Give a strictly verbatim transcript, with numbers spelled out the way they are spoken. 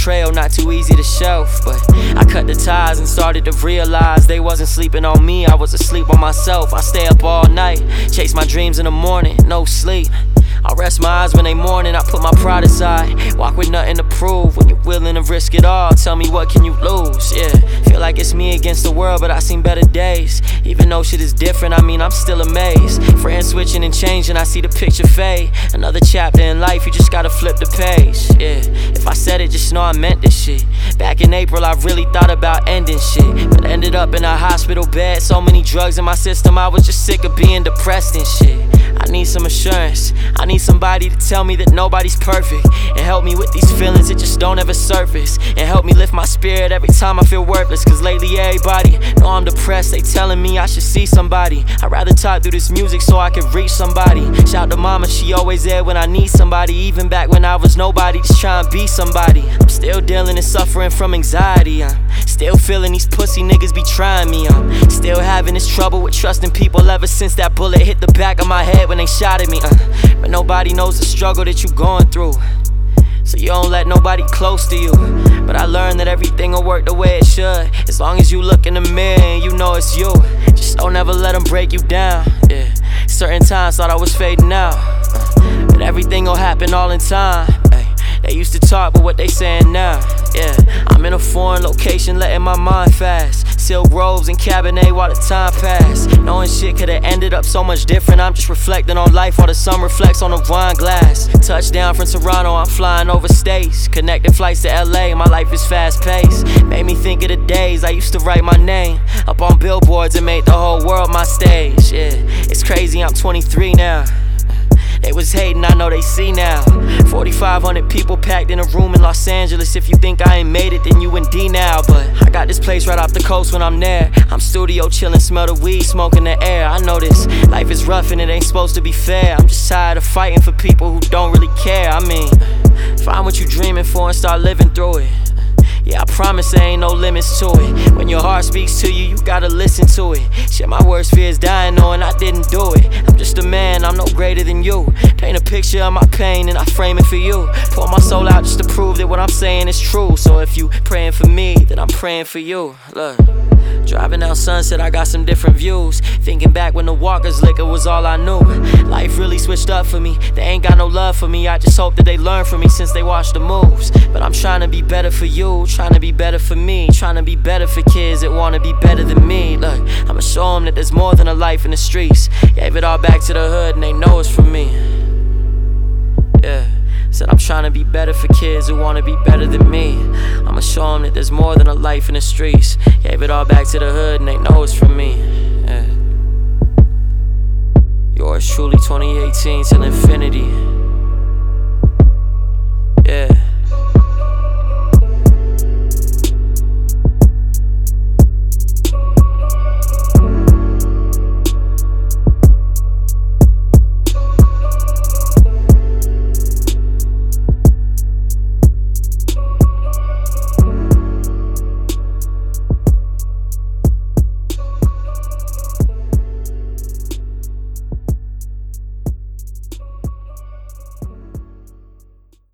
betrayal not too easy to shelf, but I cut the ties and started to realize they wasn't sleeping on me, I was asleep on myself. I stay up all night, chase my dreams in the morning, no sleep. I rest my eyes when they morning, I put my pride aside. Walk with nothing to prove, when you're willing to risk it all, tell me what can you lose, yeah. Feel like it's me against the world, but I seen better days. Even though shit is different, I mean I'm still amazed. Friends switching and changing, I see the picture fade. Another chapter in life, you just gotta flip the page, yeah. If I said it, just know I meant this shit. Back in April, I really thought about ending shit, but ended up in a hospital bed. So many drugs in my system, I was just sick of being depressed and shit. I need some assurance, I need somebody to tell me that nobody's perfect, and help me with these feelings that just don't ever surface, and help me lift my spirit every time I feel worthless. Cause lately everybody know I'm depressed, they telling me I should see somebody. I'd rather talk through this music so I can reach somebody. Shout to mama, she always there when I need somebody, even back when I was nobody, just trying to be somebody. I'm still dealing and suffering from anxiety, I'm still feeling these pussy niggas be trying me, I'm still having this trouble with trusting people ever since that bullet hit the back of my head when they shot at me, uh, but nobody knows the struggle that you going through, so you don't let nobody close to you. But I learned that everything will work the way it should, as long as you look in the mirror and you know it's you. Just don't ever let them break you down, yeah. Certain times thought I was fading out, uh, but everything will happen all in time, ay. They used to talk, but what they saying now, yeah. I'm in a foreign location, letting my mind fast. Silk robes and Cabernet while the time passed. Knowing shit could've ended up so much different, I'm just reflecting on life while the sun reflects on the wine glass. Touchdown from Toronto, I'm flying over states, connecting flights to L A, my life is fast paced. Made me think of the days I used to write my name up on billboards and make the whole world my stage, yeah. It's crazy, I'm twenty-three now. They was hating, I know they see now. forty-five hundred people packed in a room in Los Angeles. If you think I ain't made it, then you in D now. But I got this place right off the coast when I'm there. I'm studio chillin', smell the weed, smoking the air. I know this life is rough and it ain't supposed to be fair. I'm just tired of fighting for people who don't really care. I mean, find what you dreaming for and start living through it. Yeah, I promise there ain't no limits to it. When your heart speaks to you, you gotta listen to it. Shit, my worst fear is dying knowing I didn't do it. I'm just a man, I'm no greater than you. Paint a picture of my pain and I frame it for you. Pour my soul out just to prove that what I'm saying is true. So if you praying for me, then I'm praying for you. Look, driving down Sunset, I got some different views. Thinking back when the Walker's liquor was all I knew. Life really switched up for me, they ain't got no love for me. I just hope that they learn from me since they watched the moves. But I'm trying to be better for you, trying to be better for me, trying to be better for kids that wanna be better than me. Look, I'ma show them that there's more than a life in the streets. Gave it all back to the hood and they know it's from me, yeah. Said I'm trying to be better for kids who wanna be better than me. I'ma show them that there's more than a life in the streets. Gave it all back to the hood and they know it's from me, yeah. Yours truly, twenty eighteen till infinity, yeah.